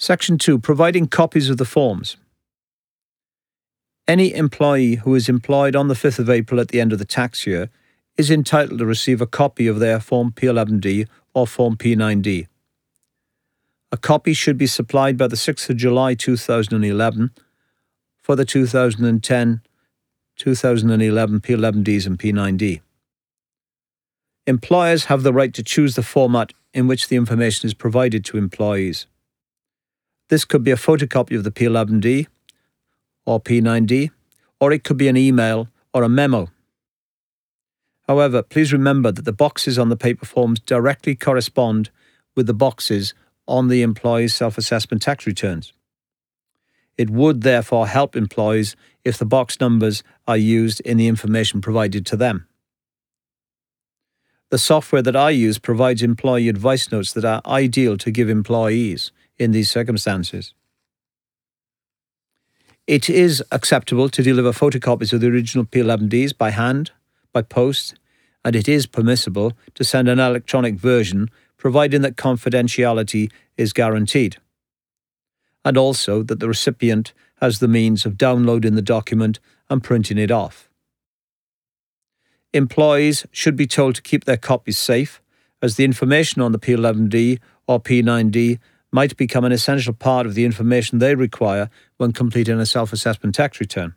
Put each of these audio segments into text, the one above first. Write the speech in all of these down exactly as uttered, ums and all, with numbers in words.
Section two. Providing copies of the forms. Any employee who is employed on the fifth of April at the end of the tax year is entitled to receive a copy of their Form P eleven D or Form P nine D. A copy should be supplied by the sixth of July two thousand eleven for the two thousand ten to two thousand eleven P eleven Ds and P nine D. Employers have the right to choose the format in which the information is provided to employees. This could be a photocopy of the P eleven D or P nine D, or it could be an email or a memo. However, please remember that the boxes on the paper forms directly correspond with the boxes on the employee's self-assessment tax returns. It would therefore help employees if the box numbers are used in the information provided to them. The software that I use provides employee advice notes that are ideal to give employees in these circumstances. It is acceptable to deliver photocopies of the original P eleven Ds by hand, by post, and it is permissible to send an electronic version, providing that confidentiality is guaranteed, and also that the recipient has the means of downloading the document and printing it off. Employees should be told to keep their copies safe, as the information on the P eleven D or P nine D might become an essential part of the information they require when completing a self-assessment tax return.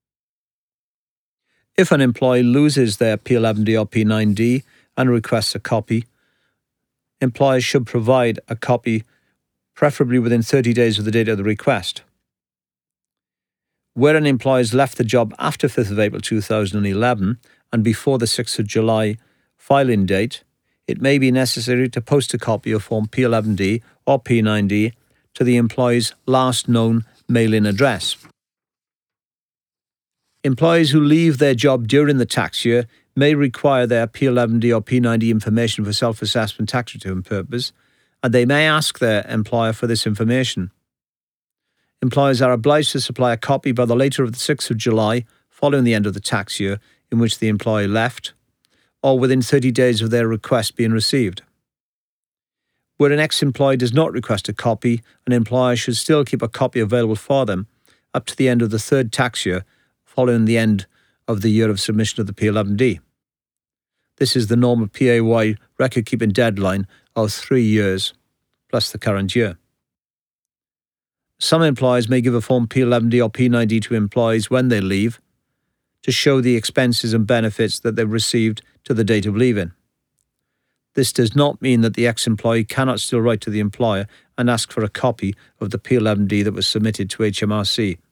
If an employee loses their P eleven D or P nine D and requests a copy, employers should provide a copy, preferably within thirty days of the date of the request. Where an employee has left the job after fifth of April two thousand eleven and before the sixth of July filing date, it may be necessary to post a copy of Form P eleven D or P nine D to the employee's last known mailing address. Employees who leave their job during the tax year may require their P eleven D or P nine D information for self-assessment tax return purpose, and they may ask their employer for this information. Employers are obliged to supply a copy by the later of the sixth of July following the end of the tax year in which the employee left, or within thirty days of their request being received. Where an ex-employee does not request a copy, an employer should still keep a copy available for them up to the end of the third tax year following the end of the year of submission of the P eleven D. This is the normal P A Y record-keeping deadline of three years plus the current year. Some employers may give a Form P eleven D or P nine D to employees when they leave to show the expenses and benefits that they've received to the date of leaving. This does not mean that the ex-employee cannot still write to the employer and ask for a copy of the P eleven D that was submitted to H M R C.